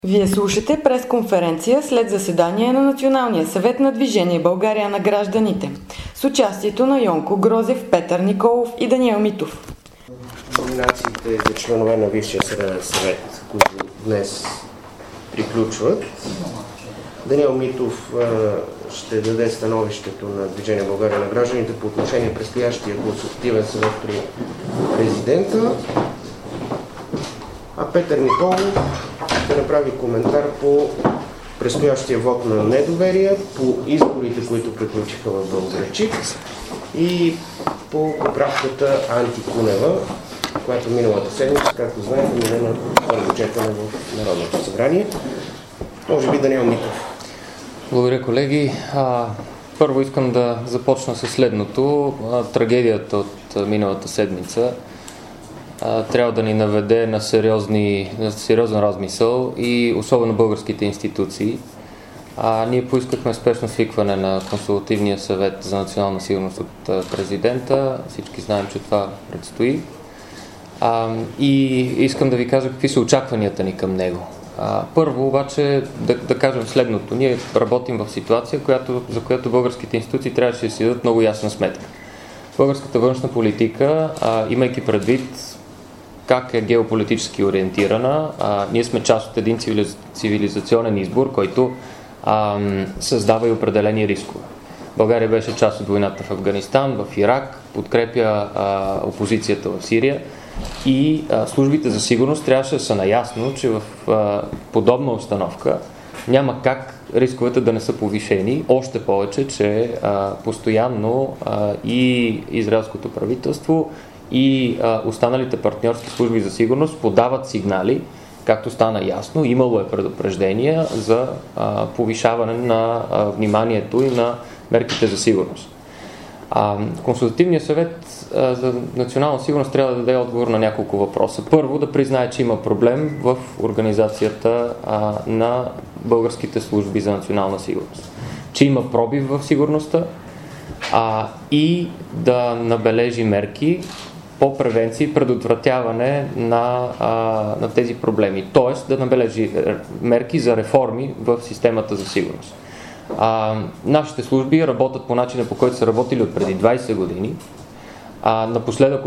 Вие слушате пресконференция след заседание на Националния съвет на Движение България на гражданите с участието на Йонко Грозев, Петър Николов и Даниел Митов. Номинациите за членове на Висшия съдебен съвет, които днес приключват. Даниел Митов ще даде становището на Движение България на гражданите по отношение предстоящия консултативен съвет при президента, а Петър Николов ще направи коментар по предстоящия вод на недоверие, по изборите, които приключиха в Белоградчик и по поправката Антикунева, която миналата седмица, както знаете, мина на първо четене в Народното събрание. Може би Даниел Митов. Благодаря, колеги. Първо искам да започна с следното. Трагедията от миналата седмица трябва да ни наведе на сериозен размисъл и особено българските институции. Ние поискахме спешно свикване на Консултативния съвет за национална сигурност от президента. Всички знаем, че това предстои. И искам да ви кажа какви са очакванията ни към него. Първо обаче да кажем следното. Ние работим в ситуация, за която българските институции трябваше да си дадат много ясна сметка. Българската външна политика, имайки предвид как е геополитически ориентирана, ние сме част от един цивилизационен избор, който създава и определени рискове. България беше част от войната в Афганистан, в Ирак, подкрепя опозицията в Сирия и службите за сигурност трябваше да са наясно, че в подобна обстановка няма как рисковете да не са повишени, още повече, че постоянно и израелското правителство и останалите партньорски служби за сигурност подават сигнали, както стана ясно, имало е предупреждения за повишаване на вниманието и на мерките за сигурност. Консултативният съвет за национална сигурност трябва да даде отговор на няколко въпроса. Първо, да признае, че има проблем в организацията на българските служби за национална сигурност. Че има пробив в сигурността и да набележи мерки по превенция и предотвратяване на тези проблеми. Тоест да набележи мерки за реформи в системата за сигурност. Нашите служби работят по начина, по който са работили от преди 20 години. Напоследък,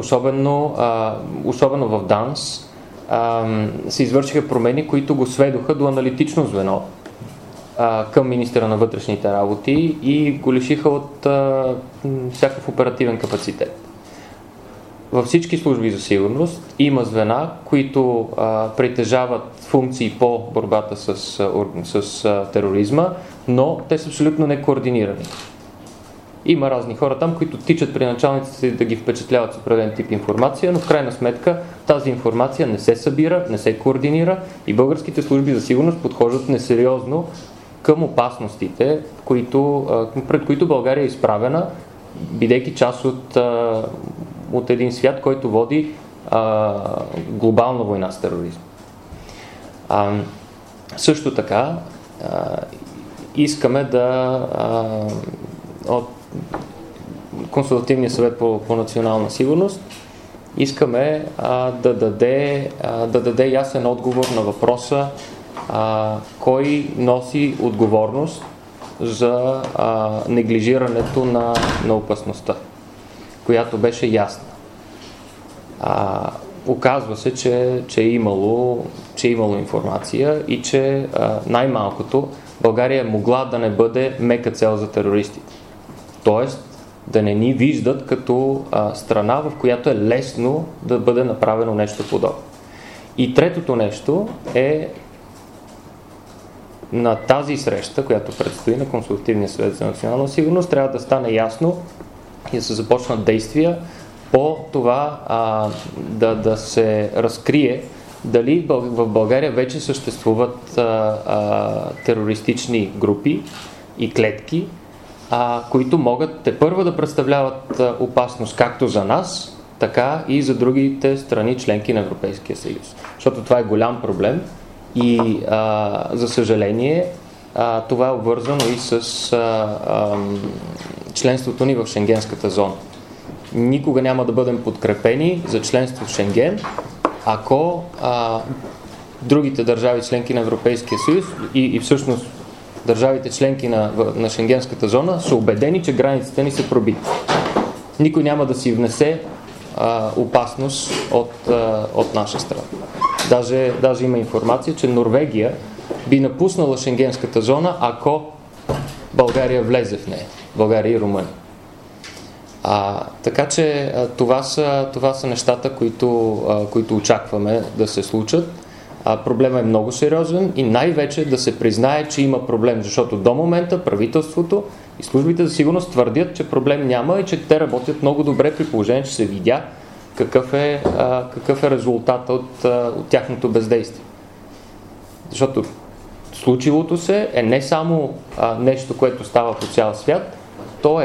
особено в ДАНС, се извършиха промени, които го сведоха до аналитично звено към министъра на вътрешните работи и го лишиха от всякакъв оперативен капацитет. Във всички служби за сигурност има звена, които притежават функции по борбата с тероризма, но те са абсолютно некоординирани. Има разни хора там, които тичат при началниците да ги впечатляват с определен тип информация, но в крайна сметка тази информация не се събира, не се координира и българските служби за сигурност подхождат несериозно към опасностите, пред които България е изправена, бидейки част от един свят, който води глобална война с тероризма. Също така искаме от Консултативния съвет по национална сигурност искаме да даде ясен отговор на въпроса кой носи отговорност за неглижирането на опасността, която беше ясна. Оказва се, че е имало информация и че най-малкото България е могла да не бъде мека цел за терористите. Тоест да не ни виждат като страна, в която е лесно да бъде направено нещо подобно. И третото нещо е на тази среща, която предстои на Консултативния съвет за национална сигурност, трябва да стане ясно и да се започнат действия по това да се разкрие дали в България вече съществуват терористични групи и клетки, които могат тепърва да представляват опасност както за нас, така и за другите страни членки на Европейския съюз. Защото това е голям проблем и за съжаление това е обвързано и с членството ни в Шенгенската зона. Никога няма да бъдем подкрепени за членство в Шенген, ако другите държави членки на Европейския съюз и всъщност държавите членки на Шенгенската зона са убедени, че границите ни са пробити. Никой няма да си внесе опасност от наша страна. Даже има информация, че Норвегия би напуснала Шенгенската зона, ако България влезе в нея. България и Румъния. Така че това са нещата, които очакваме да се случат. Проблемът е много сериозен и най-вече да се признае, че има проблем, защото до момента правителството и службите за сигурност твърдят, че проблем няма и че те работят много добре при положение, че се видя какъв е резултатът от тяхното бездействие. Защото случилото се е не само нещо, което става по цял свят, то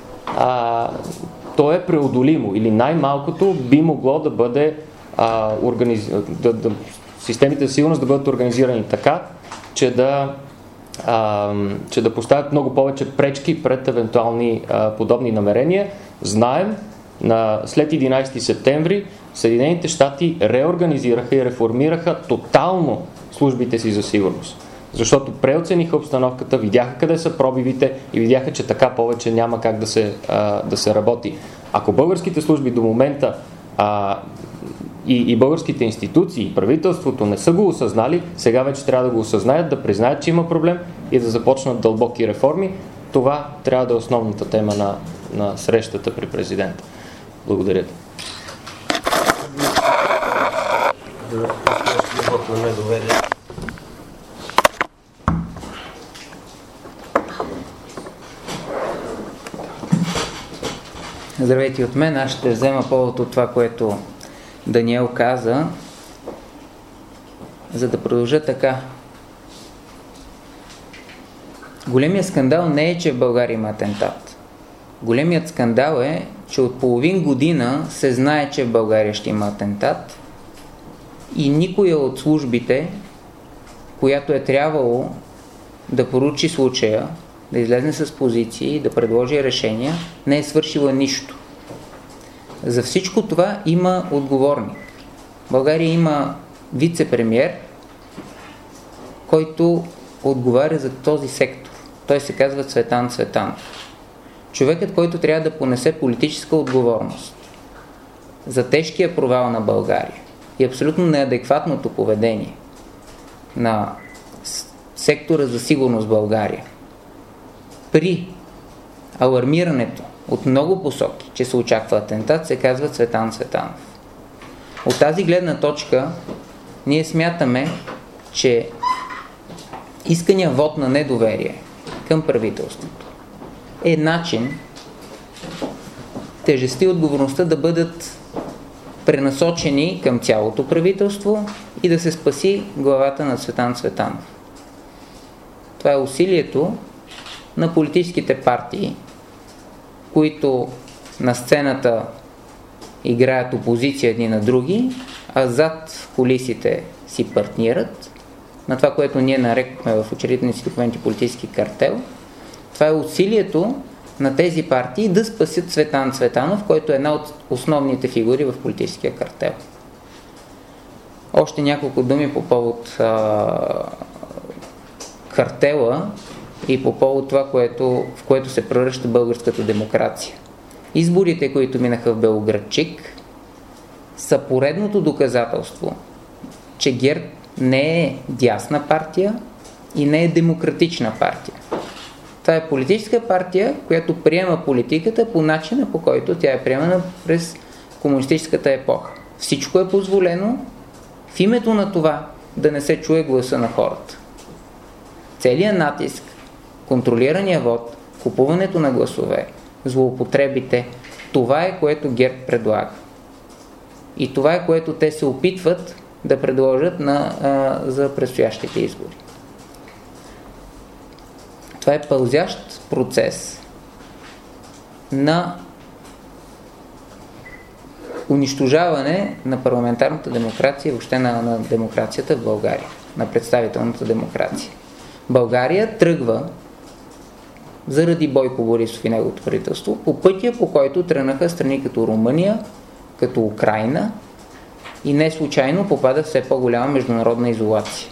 е преодолимо или най-малкото би могло да бъде системите за сигурност да бъдат организирани така, че да поставят много повече пречки пред евентуални подобни намерения. Знаем, след 11 септември Съединените щати реорганизираха и реформираха тотално службите си за сигурност. Защото преоцениха обстановката, видяха къде са пробивите и видяха, че така повече няма как да се работи. Ако българските служби до момента и българските институции, и правителството не са го осъзнали, сега вече трябва да го осъзнаят, да признаят, че има проблем и да започнат дълбоки реформи. Това трябва да е основната тема на срещата при президента. Благодаря. Здравейте от мен. Аз ще взема повод от това, което Даниел каза, за да продължа така. Големият скандал не е, че в България има атентат. Големият скандал е, че от половин година се знае, че в България ще има атентат и никоя от службите, която е трябвало да поручи случая, да излезне с позиции, да предложи решения, не е свършила нищо. За всичко това има отговорник. В България има вице-премиер, който отговаря за този сектор. Той се казва Цветан Цветанов. Човекът, който трябва да понесе политическа отговорност за тежкия провал на България и абсолютно неадекватното поведение на сектора за сигурност в България при алармирането от много посоки, че се очаква атентат, се казва Цветан Цветанов. От тази гледна точка ние смятаме, че искания вот на недоверие към правителството е начин тежестта и отговорността да бъдат пренасочени към цялото правителство и да се спаси главата на Цветан Цветанов. Това е усилието на политическите партии, които на сцената играят опозиция едни на други, а зад кулисите си партнират, на това, което ние нарекохме в учредителните си документи политически картел. Това е усилието на тези партии да спасят Цветан Цветанов, който е една от основните фигури в политическия картел. Още няколко думи по повод картела и по повод това, в което се превръща българската демокрация. Изборите, които минаха в Белоградчик, са поредното доказателство, че ГЕРБ не е дясна партия и не е демократична партия. Това е политическа партия, която приема политиката по начина, по който тя е приемана през комунистическата епоха. Всичко е позволено в името на това да не се чуе гласа на хората. Целият натиск, контролирания вод, купуването на гласове, злоупотребите, това е, което ГЕРБ предлага. И това е, което те се опитват да предложат за предстоящите избори. Това е пълзящ процес на унищожаване на парламентарната демокрация, въобще на демокрацията в България, на представителната демокрация. България тръгва заради Бойко Борисов и неговото правителство по пътя, по който тръгнаха страни като Румъния, като Украйна и не случайно попада в все по-голяма международна изолация.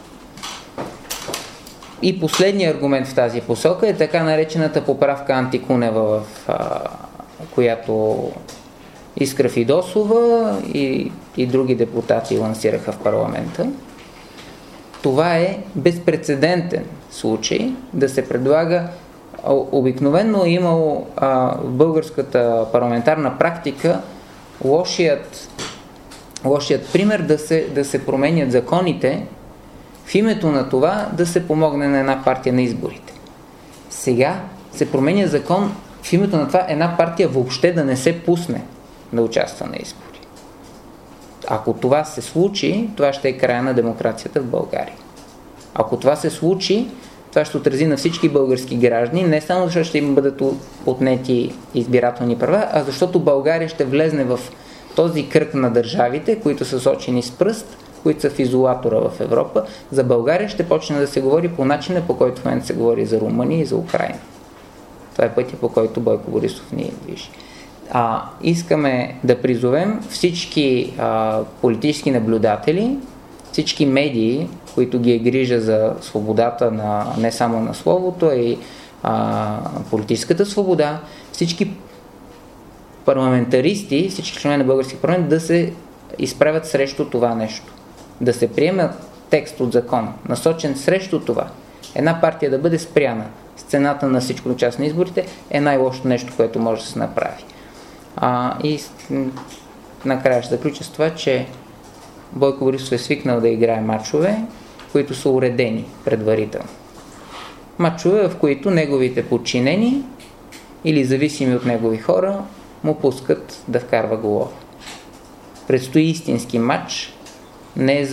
И последният аргумент в тази посока е така наречената поправка Антикунева, която Искра Фидосова и други депутати лансираха в парламента. Това е безпрецедентен случай да се предлага. Обикновено е имало в българската парламентарна практика лошият пример да се променят законите в името на това да се помогне на една партия на изборите. Сега се променя закон в името на това една партия въобще да не се пусне да участва на избори. Ако това се случи, това ще е края на демокрацията в България. Ако това се случи, това ще отрази на всички български граждани, не само защото ще им бъдат отнети избирателни права, а защото България ще влезне в този кръг на държавите, които са сочени с пръст, които са в изолатора в Европа. За България ще почне да се говори по начина, по който в момента се говори за Румъния и за Украйна. Това е пътя, по който Бойко Борисов ни движи. Искаме да призовем всички политически наблюдатели, всички медии, които ги е грижа за свободата не само на словото, а и политическата свобода, всички парламентаристи, всички членове на български парламент да се изправят срещу това нещо. Да се приеме текст от закон, насочен срещу това. Една партия да бъде спряна с цената на всичко част на изборите е най-лошото нещо, което може да се направи. И накрая ще заключа с това, че Бойко Борисов е свикнал да играе мачове, които са уредени предварително. Мачове, в които неговите подчинени или зависими от негови хора му пускат да вкарва голове. Предстои истински матч не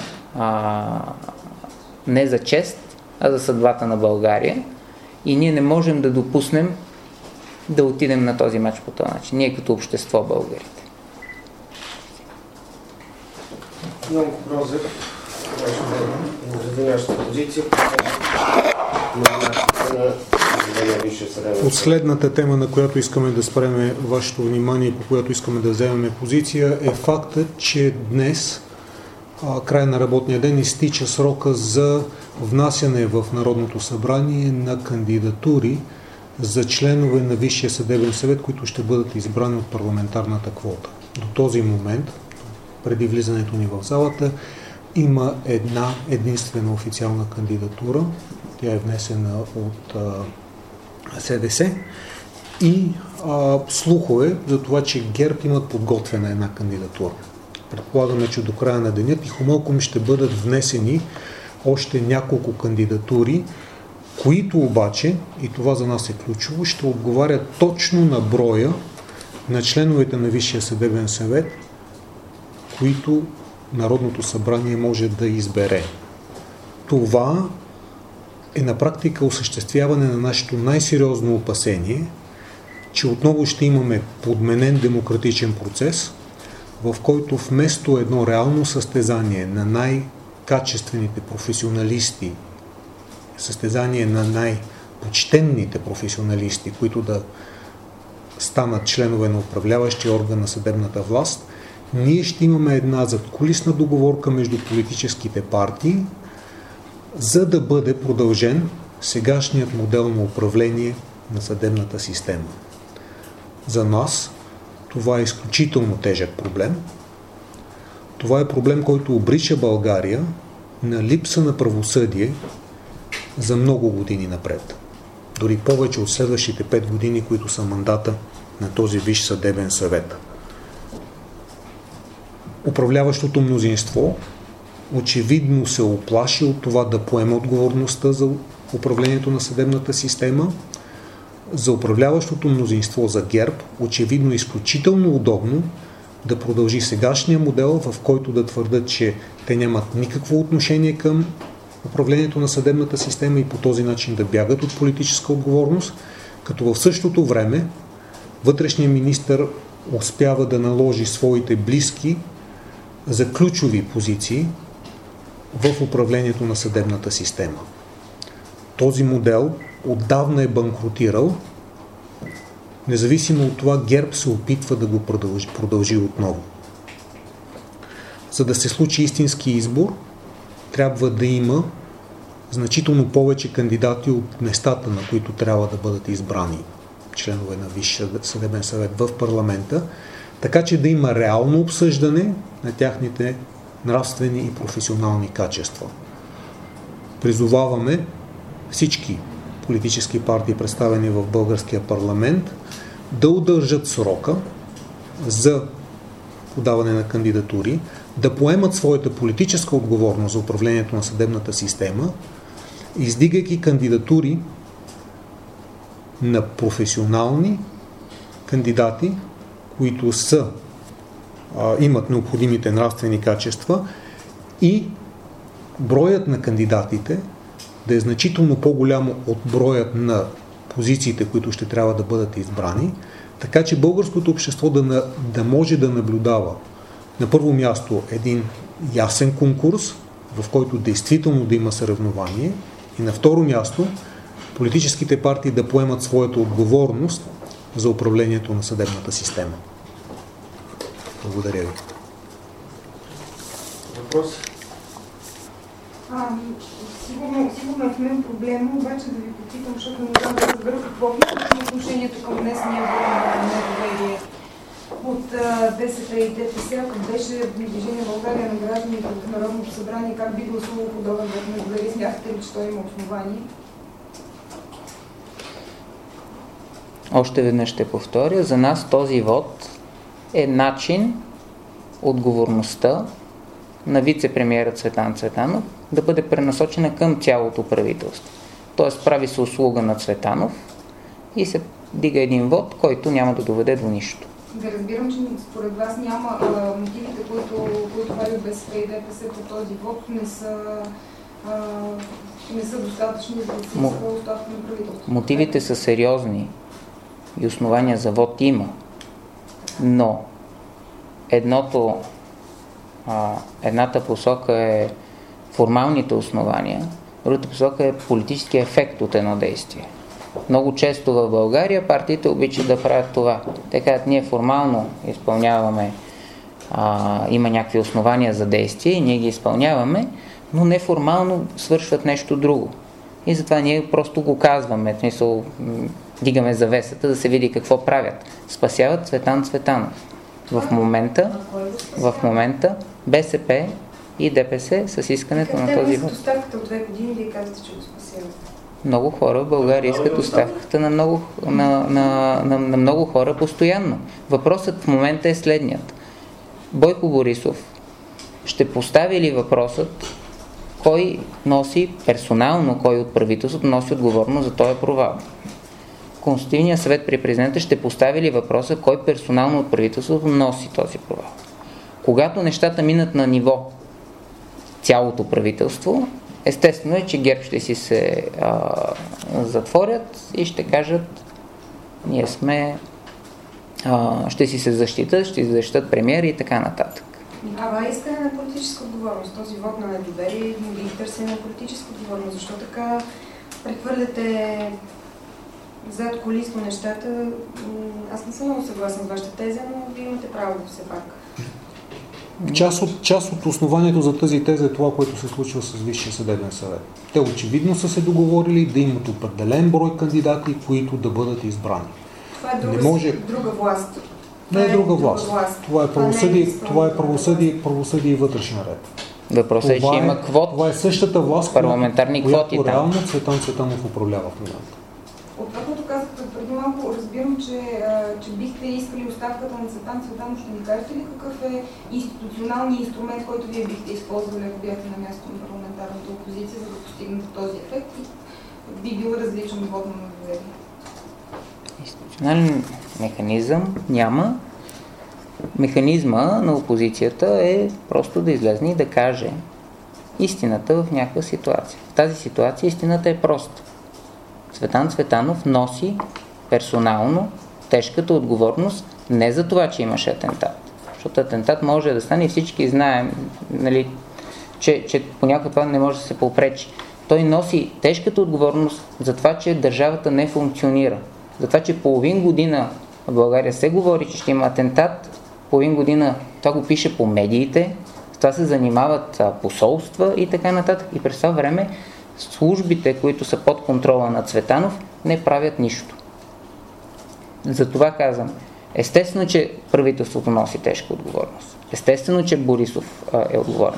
за чест, а за съдбата на България. И ние не можем да допуснем да отидем на този матч по този начин. Ние като общество българите. Йонко Грозев, за нашата позиция, Последната тема, на която искаме да спреме вашето внимание и по която искаме да вземем позиция, е фактът, че днес, край на работния ден, изтича срока за внасяне в Народното събрание на кандидатури за членове на Висшия съдебен съвет, които ще бъдат избрани от парламентарната квота. До този момент, преди влизането ни в залата, има една единствена официална кандидатура. Тя е внесена от СДС и слухове за това, че ГЕРБ имат подготвена една кандидатура. Предполагаме, че до края на деня тихомълком ще бъдат внесени още няколко кандидатури, които обаче, и това за нас е ключово, ще отговарят точно на броя на членовете на Висшия съдебен съвет, които Народното събрание може да избере. Това е на практика осъществяване на нашето най-сериозно опасение, че отново ще имаме подменен демократичен процес, в който вместо едно реално състезание на най-качествените професионалисти, състезание на най-почтенните професионалисти, които да станат членове на управляващия орган на съдебната власт, ние ще имаме една задкулисна договорка между политическите партии, за да бъде продължен сегашният модел на управление на съдебната система. За нас това е изключително тежък проблем. Това е проблем, който обрича България на липса на правосъдие за много години напред. Дори повече от следващите 5 години, които са мандата на този Висш съдебен съвет. Управляващото мнозинство очевидно се оплаши от това да поема отговорността за управлението на съдебната система. За управляващото мнозинство за ГЕРБ очевидно е изключително удобно да продължи сегашния модел, в който да твърдят, че те нямат никакво отношение към управлението на съдебната система и по този начин да бягат от политическа отговорност, като в същото време вътрешният министър успява да наложи своите близки за ключови позиции в управлението на съдебната система. Този модел отдавна е банкротирал, независимо от това ГЕРБ се опитва да го продължи отново. за да се случи истински избор, трябва да има значително повече кандидати от местата, на които трябва да бъдат избрани членове на Висшия съдебен съвет в парламента, така че да има реално обсъждане на тяхните нравствени и професионални качества. Призоваваме всички политически партии, представени в българския парламент, да удържат срока за подаване на кандидатури, да поемат своята политическа отговорност за управлението на съдебната система, издигайки кандидатури на професионални кандидати, които имат необходимите нравствени качества, и броят на кандидатите да е значително по-голямо от броят на позициите, които ще трябва да бъдат избрани, така че българското общество да може да наблюдава на първо място един ясен конкурс, в който действително да има съревнование, и на второ място политическите партии да поемат своята отговорност за управлението на съдебната система. Благодаря ви. Въпрос? Сигурно е в мен проблема, обаче да ви попитам, защото не знам да разбера какво виждате отношението към днесния вод на недоверие от БСП и ДПС, ако беше Движение България на гражданите в Народното събрание, как би гласувало подобен вод на недоверие? Смятате ли, че той има основание? Още веднъж ще повторя, за нас този вод е начин отговорността на вице-премиера Цветан Цветанов да бъде пренасочена към цялото правителство. Тоест прави се услуга на Цветанов и се дига един вод, който няма да доведе до нищо. Да разбирам, че според вас няма мотивите, които вадят БСП и ДПС по този вод, не са достатъчни за да се иска оставка на правителството. Мотивите са сериозни и основания за вод има, но едната посока е формалните основания, другата посока е политическия ефект от едно действие. Много често в България партиите обичат да правят това. Те казват, ние формално изпълняваме, има някакви основания за действие и ние ги изпълняваме, но неформално свършват нещо друго. И затова ние просто го казваме, в смисъл, дигаме завесата да се види какво правят. Спасяват Цветан Цветанов. В момента БСП и ДПС с искането на този вод. Оставката от 2 години, вие казвате, че го спасяват. Много хора в България искат оставката на много хора постоянно. Въпросът в момента е следният. Бойко Борисов ще постави ли въпросът кой носи персонално, кой от правителството носи отговорност за този провал? Конституционният съвет при президента ще постави ли въпроса кой персонално от правителството носи този провал? Когато нещата минат на ниво цялото правителство, естествено е, че ГЕРБ ще си се затворят и ще кажат, ние сме, ще си се защитат, ще си защитат премиера и така нататък. Това е искане на политическа отговорност. Този вод на недоверие и търсене на политическа отговорност. Защо така прехвърляте зад колисно нещата? Аз не съм много съгласна с вашата теза, но вие имате право все пак. Част от основанието за тази теза е това, което се случва с Висшия съдебен съвет. Те очевидно са се договорили да имат определен брой кандидати, които да бъдат избрани. Това е друга власт. Не е друга власт. Това е правосъдие и вътрешен ред. Въпросът е, че има квоти. Това е същата власт, парламентарни квоти която реално Цветан Цветанов управлява в момента. От това, което казахте преди малко, разбирам, че бихте искали оставката на Цветан Цветанов. Ще ни кажете ли какъв е институционалният инструмент, който вие бихте използвали, ако бяхте на място на парламентарната опозиция, за да постигнете този ефект и би бил различен вод на недоверие? Институционален механизъм няма. Механизма на опозицията е просто да излезе и да каже истината в някаква ситуация. В тази ситуация истината е проста. Цветан Цветанов носи персонално тежката отговорност не за това, че имаше атентат. Защото атентат може да стане и всички знаем, нали, че понякога това не може да се попречи. Той носи тежката отговорност за това, че държавата не функционира. За това, че половин година в България се говори, че ще има атентат, половин година това го пише по медиите, това се занимават посолства и така нататък. И през това време службите, които са под контрола на Цветанов, не правят нищо. Затова казвам, естествено, че правителството носи тежка отговорност. Естествено, че Борисов е отговорен.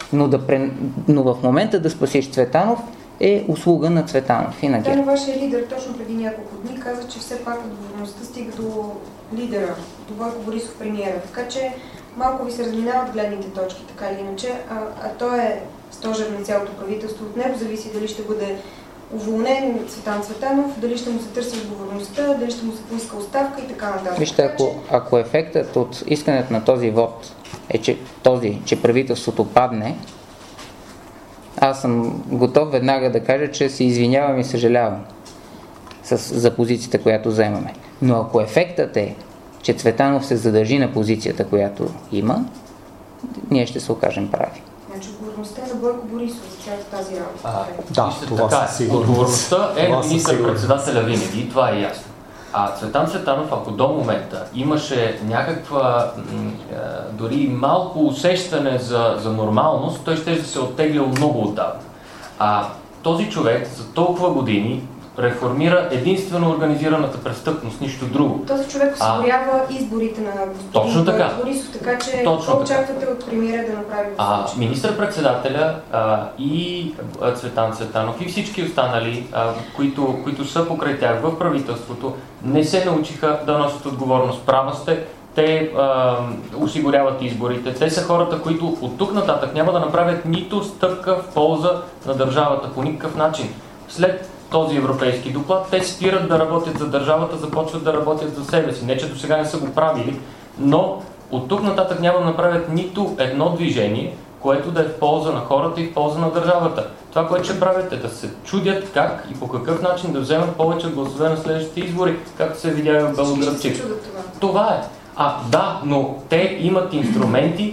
Но в момента да спасиш Цветанов е услуга на Цветанов и на ГЕРБ. Вашия лидер точно преди няколко дни каза, че все пак отговорността стига до лидера, до Бойко Борисов, премиера. Така че малко ви се разминават гледните точки, така или иначе. А той е стожер на цялото правителство. От него зависи дали ще бъде уволнен Цветан Цветанов, дали ще му се търси отговорността, дали ще му се поиска оставка и така нататък. Вижте, ако ефектът от искането на този вод е, че правителството падне, аз съм готов веднага да кажа, че се извинявам и съжалявам за позицията, която заемаме. Но ако ефектът е, че Цветанов се задържи на позицията, която има, ние ще се окажем прави. Значи отговорността е на Бойко Борисов за цялата тази работа. Това със сигурност. Отговорността е на министър-председателя винаги, това е ясно. Цветан Цветанов, ако до момента имаше някаква дори малко усещане за нормалност, той ще да се оттеглял много отдавна. Този човек за толкова години реформира единствено организираната престъпност, нищо друго. Този човек осигурява изборите на господин Борисов, така че какво очаквате от премиера да направи в случая? Министър-председателя и Цветан Цветанов и всички останали, които са покрай тях в правителството, не се научиха да носят отговорност. Права сте, те осигуряват изборите. Те са хората, които от тук нататък няма да направят нито стъпка в полза на държавата по никакъв начин. След този европейски доклад, те спират да работят за държавата, започват да работят за себе си. Не, че до сега не са го правили, но от тук нататък няма да направят нито едно движение, което да е в полза на хората и в полза на държавата. Това, което ще правят, е да се чудят как и по какъв начин да вземат повече гласове на следващите избори, както се видя и в Белоградчик. Това е. Да, но те имат инструменти,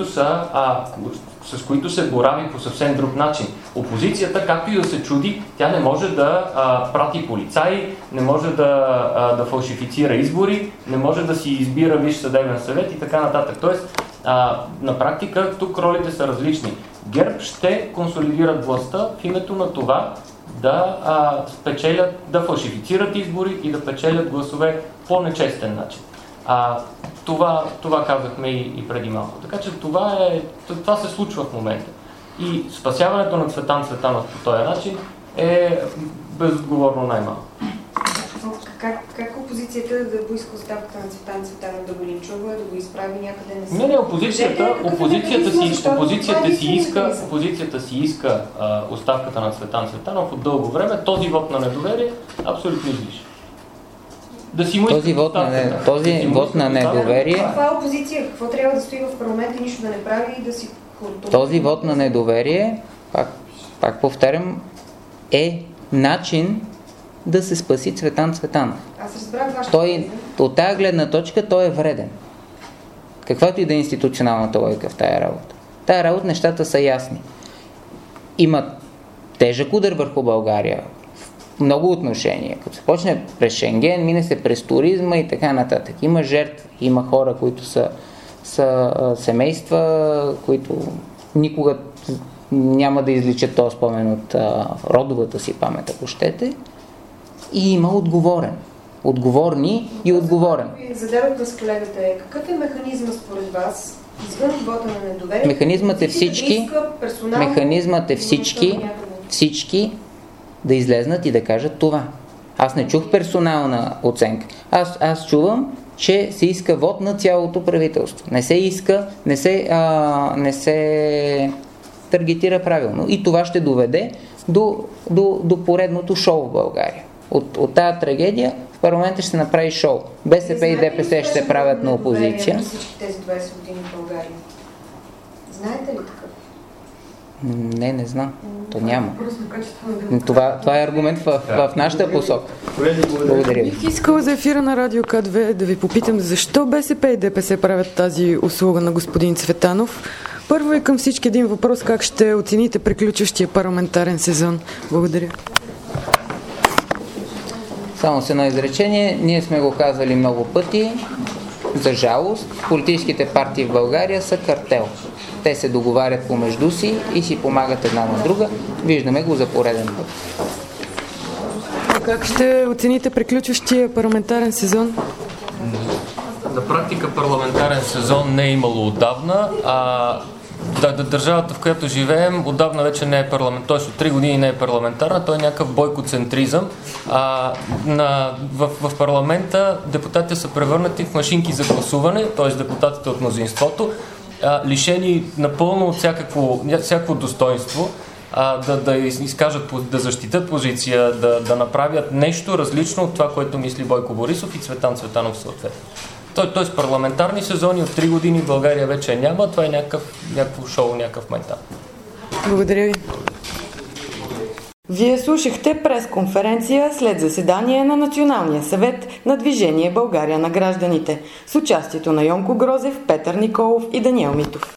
с които се борави по съвсем друг начин. Опозицията, както и да се чуди, тя не може да прати полицаи, не може да фалшифицира избори, не може да си избира Висш съдебен съвет и така нататък. Тоест, на практика тук ролите са различни. ГЕРБ ще консолидират властта в името на това да спечелят, да фалшифицират избори и да печелят гласове по нечестен начин. Това казахме и преди малко. Така че това се случва в момента. И спасяването на Цветан Цветанов по този начин е безотговорно най-малко. Как опозицията да поиска оставката на Цветан Цветанов, да го линчува, да го изправи някъде? Не, опозицията си иска оставката на Цветан Цветанов от дълго време. Този вот на недоверие абсолютно излишен. Този вот на недоверие... Това е опозиция. Какво трябва да стои в парламента и нищо да не прави и да си... Този вот на недоверие, пак повтарям, е начин да се спаси Цветан Цветанов. Аз разбрах вашата теза. От тази гледна точка той е вреден. Каквато и да е институционалната логика в тая работа. Тая работа нещата са ясни. Има тежък удар върху България в много отношения. Като се почне през Шенген, мине се през туризма и така нататък. Има жертви, има хора, които са семейства, които никога няма да изличат този спомен от родовата си памет, ако щете. И има отговорни и отговорен. Зададохте с колегата какъв е механизмът според вас извън вота на недоверие? Механизмът е всички да излезнат и да кажат това. Аз не чух персонална оценка. Аз чувам, че се иска вод на цялото правителство. Не се таргетира правилно. И това ще доведе до поредното шоу в България. От тази трагедия в парламента ще се направи шоу. БСП и ДПС ще се правят на опозиция. Всички тези 20 години в България. Знаете ли такъв? Не знам. То няма. Това е аргумент в нашата посока. Благодаря ви. Бих искала за ефира на Радио К2 да ви попитам защо БСП и ДПС правят тази услуга на господин Цветанов. Първо и към всички един въпрос: как ще оцените приключващия парламентарен сезон? Благодаря. Само с едно изречение. Ние сме го казвали много пъти. За жалост, политическите партии в България са картел. те се договарят помежду си и си помагат една на друга. Виждаме го за пореден път. Как ще оцените приключващия парламентарен сезон? На практика парламентарен сезон не е имало отдавна, държавата, в която живеем, отдавна вече не е парламент, т.е. от 3 години не е парламентарна, той е някакъв бойкоцентризъм. В парламента депутатите са превърнати в машинки за гласуване, т.е. депутатите от мнозинството, лишени напълно от всякакво достоинство, да изкажат, да защитят позиция, да направят нещо различно от това, което мисли Бойко Борисов и Цветан Цветанов съответно. Тоест парламентарни сезони от 3 години в България вече няма, това е някакво шоу, някакъв майтап. Благодаря ви. Вие слушахте пресконференция след заседание на Националния съвет на Движение България на гражданите с участието на Йонко Грозев, Петър Николов и Даниел Митов.